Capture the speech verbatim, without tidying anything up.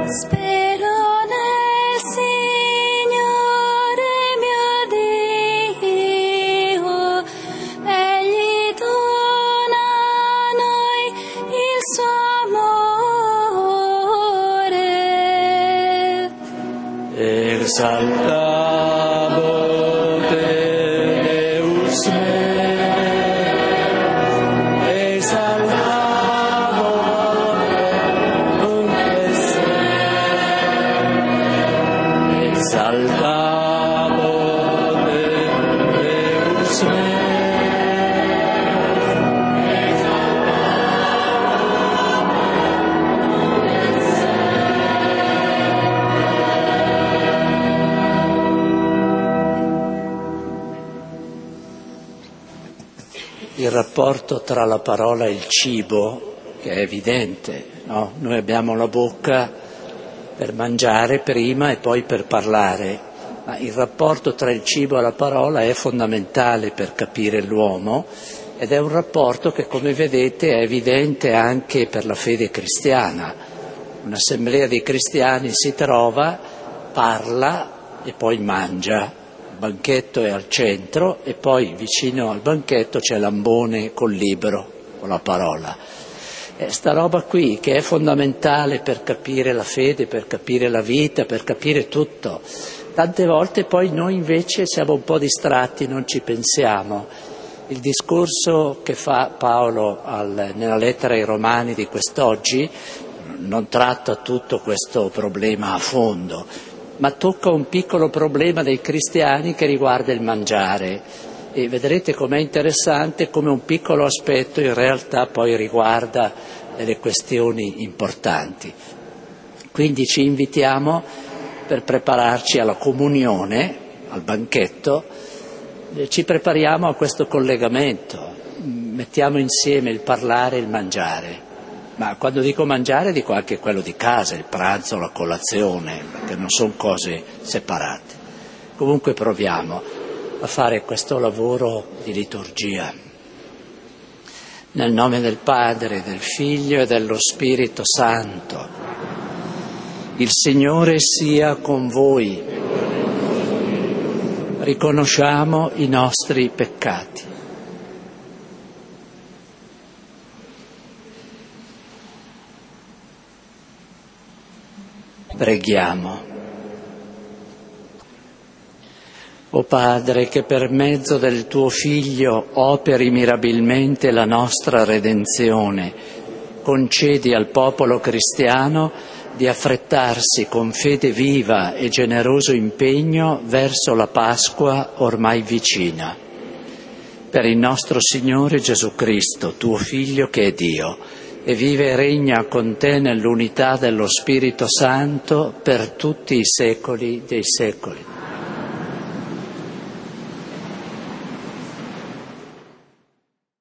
Spero nel Signore mio Dio, Egli dona a noi il suo amore. Exaltabo te, Deus me, exaltabo te, exaltabo te, Deus me. Il rapporto tra la parola e il cibo, che è evidente, no? Noi abbiamo la bocca per mangiare prima e poi per parlare, ma il rapporto tra il cibo e la parola è fondamentale per capire l'uomo ed è un rapporto che, come vedete, è evidente anche per la fede cristiana. Un'assemblea di cristiani si trova, parla e poi mangia. Il banchetto è al centro e poi vicino al banchetto c'è l'ambone col libro, con la parola. E sta roba qui che è fondamentale per capire la fede, per capire la vita, per capire tutto. Tante volte poi noi invece siamo un po' distratti, non ci pensiamo. Il discorso che fa Paolo al, nella lettera ai Romani di quest'oggi non tratta tutto questo problema a fondo, ma tocca un piccolo problema dei cristiani che riguarda il mangiare e vedrete com'è interessante come un piccolo aspetto in realtà poi riguarda delle questioni importanti. Quindi ci invitiamo per prepararci alla comunione, al banchetto, ci prepariamo a questo collegamento, mettiamo insieme il parlare e il mangiare. Ma quando dico mangiare dico anche quello di casa, il pranzo, la colazione, perché non sono cose separate. Comunque proviamo a fare questo lavoro di liturgia. Nel nome del Padre, del Figlio e dello Spirito Santo. Il Signore sia con voi. Riconosciamo i nostri peccati. Preghiamo. O Padre, che per mezzo del tuo Figlio operi mirabilmente la nostra redenzione, concedi al popolo cristiano di affrettarsi con fede viva e generoso impegno verso la Pasqua ormai vicina. Per il nostro Signore Gesù Cristo, tuo Figlio che è Dio, e vive e regna con te nell'unità dello Spirito Santo per tutti i secoli dei secoli.